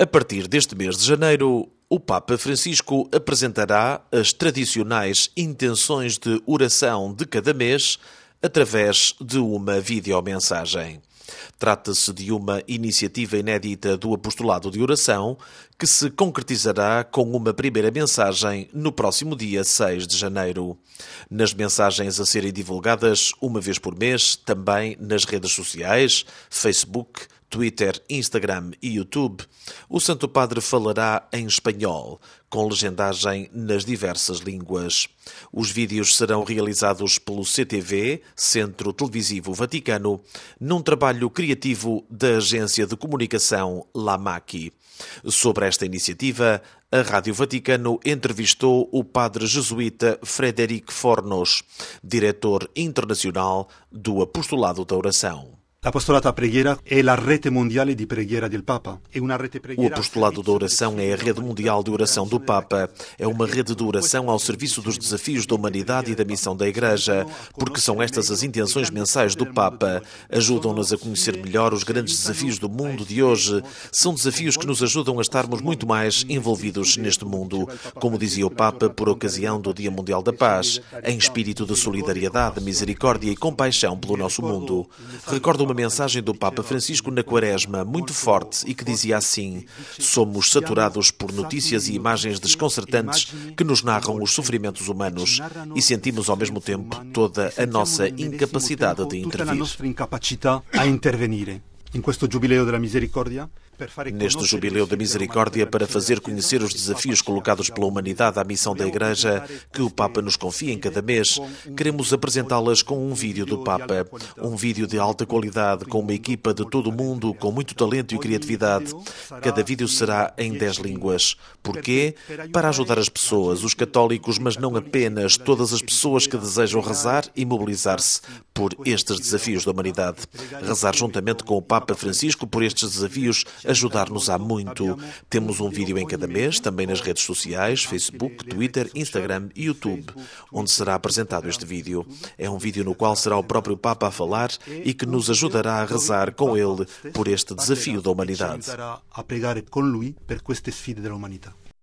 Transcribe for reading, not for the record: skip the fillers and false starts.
A partir deste mês de janeiro, o Papa Francisco apresentará as tradicionais intenções de oração de cada mês através de uma videomensagem. Trata-se de uma iniciativa inédita do Apostolado de Oração que se concretizará com uma primeira mensagem no próximo dia 6 de janeiro. Nas mensagens a serem divulgadas uma vez por mês, também nas redes sociais, Facebook, Twitter, Instagram e YouTube, o Santo Padre falará em espanhol, com legendagem nas diversas línguas. Os vídeos serão realizados pelo CTV, Centro Televisivo Vaticano, num trabalho criativo da agência de comunicação La Macchi. Sobre esta iniciativa, a Rádio Vaticano entrevistou o padre jesuíta Frederic Fornos, diretor internacional do Apostolado da Oração. L'Apostolato a Preghiera è la rete mondiale di preghiera del Papa. O Apostolado da Oração é a rede mundial de oração do Papa. É uma rede de oração ao serviço dos desafios da humanidade e da missão da Igreja, porque são estas as intenções mensais do Papa. Ajudam-nos a conhecer melhor os grandes desafios do mundo de hoje. São desafios que nos ajudam a estarmos muito mais envolvidos neste mundo, como dizia o Papa por ocasião do Dia Mundial da Paz, em espírito de solidariedade, misericórdia e compaixão pelo nosso mundo. Recordo uma mensagem do Papa Francisco na Quaresma, muito forte, e que dizia assim: somos saturados por notícias e imagens desconcertantes que nos narram os sofrimentos humanos e sentimos ao mesmo tempo toda a nossa incapacidade de intervir. Neste Jubileu da Misericórdia, para fazer conhecer os desafios colocados pela humanidade à missão da Igreja, que o Papa nos confia em cada mês, queremos apresentá-las com um vídeo do Papa. Um vídeo de alta qualidade, com uma equipa de todo o mundo, com muito talento e criatividade. Cada vídeo será em 10 línguas. Porquê? Para ajudar as pessoas, os católicos, mas não apenas, todas as pessoas que desejam rezar e mobilizar-se por estes desafios da humanidade. Rezar juntamente com o Papa Francisco por estes desafios ajudar-nos-á muito. Temos um vídeo em cada mês, também nas redes sociais, Facebook, Twitter, Instagram e YouTube, onde será apresentado este vídeo. É um vídeo no qual será o próprio Papa a falar e que nos ajudará a rezar com ele por este desafio da humanidade.